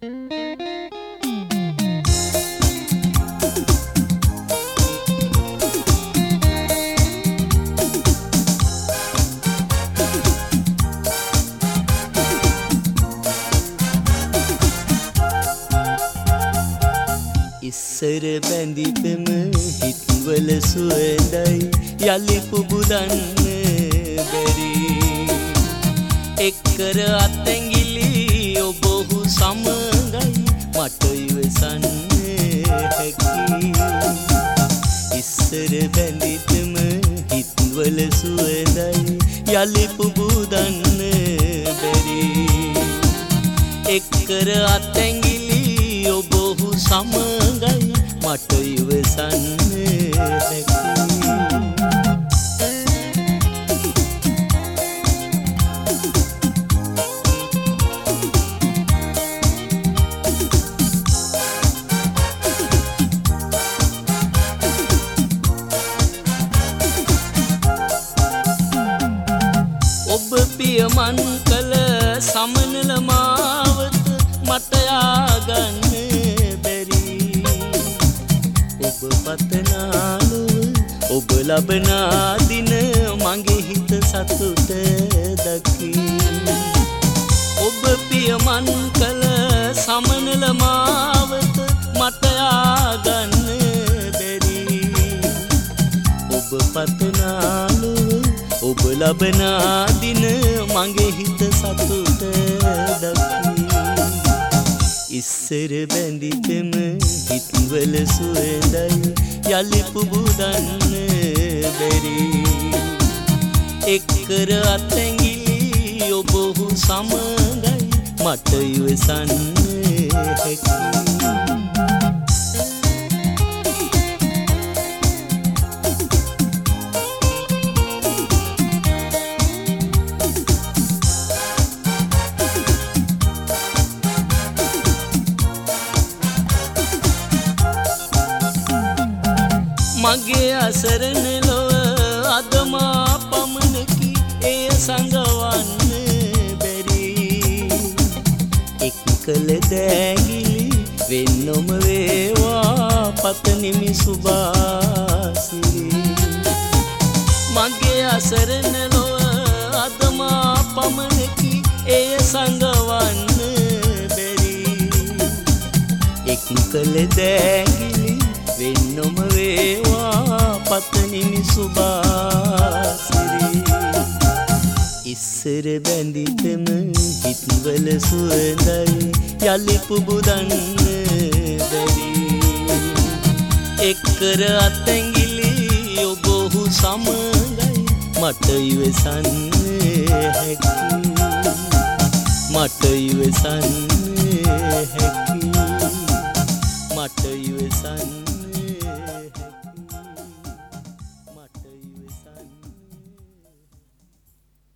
ඉස්සර බැඳිපෙම හිත්වල සුවඳයි යලි පුබුදන්න බැරි එක්කර අත්ඇඟිලි ඔබ ඔහු සමගයි මට ඉවසන්න හැකි ඉස්සර බැඳිපෙම හිත්වල සුවඳයි යලි පුබුදන්න බැරි එක්කර අත්ඇඟිලි ඔබ ඔහු සමගයි මට ඉවසන්න හැකි ඔබ පියමන් කළ සමනල මාවත මට යාගන්න ඔබ පතනාලුව ඔබ ලබනා දින මගේ හිත සතුට දකි ඔබ පියමන් කළ සමනල මාවත මට යාගන්න බැරි ඔබ පතනාලුව ඔබ ලබනා දින මගේ හිත සතුට දකි ඉස්සර බැඳිපෙම හිත්වල සුවඳයි යලි පුබුදන්න බැරි එක්කර අත්ඇඟිලි ඔබ ඔහු සමගයි මට ඉවසන්න හැකි මගේ අසරණ ලොව අදමා පමණකි එය සඟවන්න බැරි එක් කළ දෑගිලි වෙන්නොම වේවා පතනිමි සුභාසිරි මගේ අසරණ ලොව අදමා පමණකි එය සඟවන්න බැරි එක් කළ දෑගිලි වෙන්නොම වේවා පතනිමි සුභාසිරි ඉස්සර බැඳිපෙම හිත්වල සුවඳයි යලි පුබුදන්න බැරි එක්කර අත්ඇඟිලි ඔබ ඔහු සමගයි මට ඉවසන්න හැකි මට ඉවසන්න